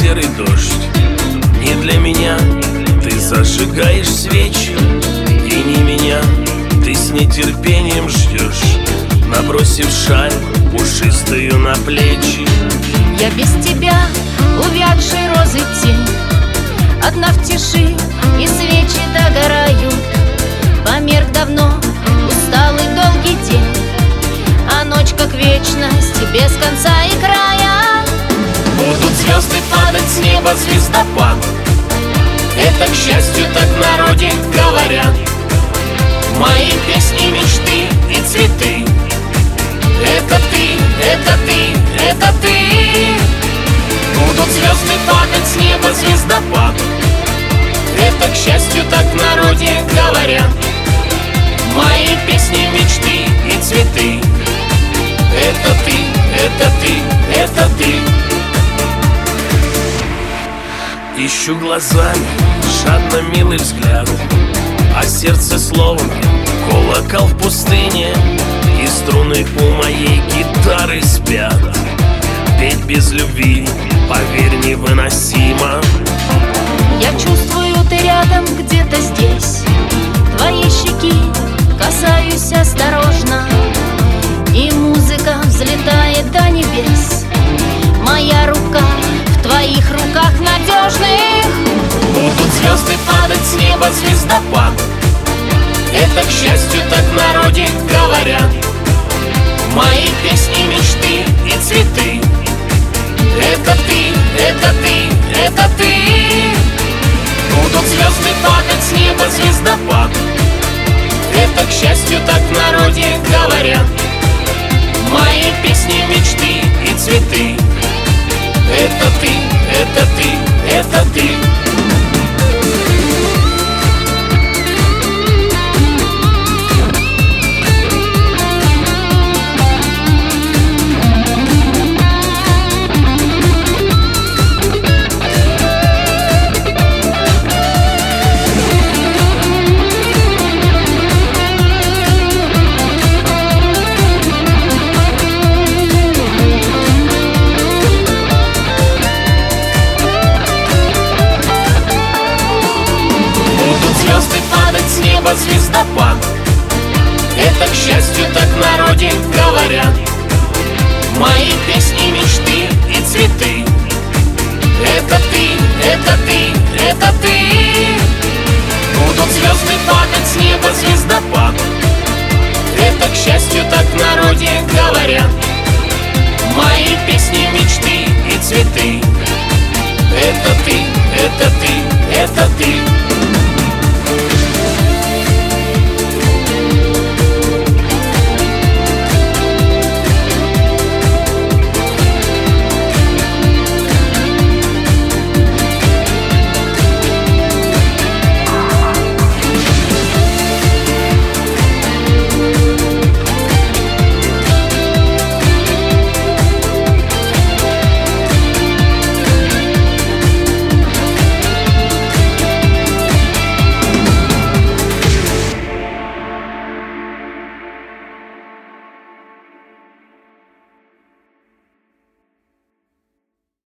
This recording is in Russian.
серый дождь. Не для меня ты зажигаешь свечи, и не меня ты с нетерпением ждешь, набросив шаль пушистую на плечи. Я без тебя увядшей розы тень, одна в тиши, и свечи догорают. Померк давно усталый долгий день, а ночь как вечность, без конца и края. Будут звезды падать с неба, звездопад. Это, к счастью, так в народе говорят. Мои песни, мечты и цветы — это ты, это ты, это ты. Будут звезды падать с неба, звездопад. Это, к счастью, так в народе говорят. Мои песни, мечты и цветы — это ты, это ты, это ты. Ищу глазами жадно милый взгляд, а сердце словно колокол в пустыне, и струны у моей гитары спят. Петь без любви, поверь, невыносимо. Я чувствую, ты рядом где-то здесь, твои щеки касаюсь осторожно, и музыка взлетает до небес. Моя рука в твоих руках надежных. Будут звезды падать с неба, звездопад. Это, к счастью, так в народе говорят. Мои песни, мечты и цветы — это ты, это ты, это ты. Будут звезды падать с неба, звездопад. Это, к счастью, так в народе говорят. Мои песни, мечты и цветы — это ты, это ты, это ты. Звездопад. Это, к счастью, так в народе говорят. Мои песни, мечты и цветы — это ты, это ты, это ты. Будут звезды падать с неба, звездопад. Это, к счастью, так в народе говорят. Мои песни, мечты и цветы — это ты, это ты, это ты.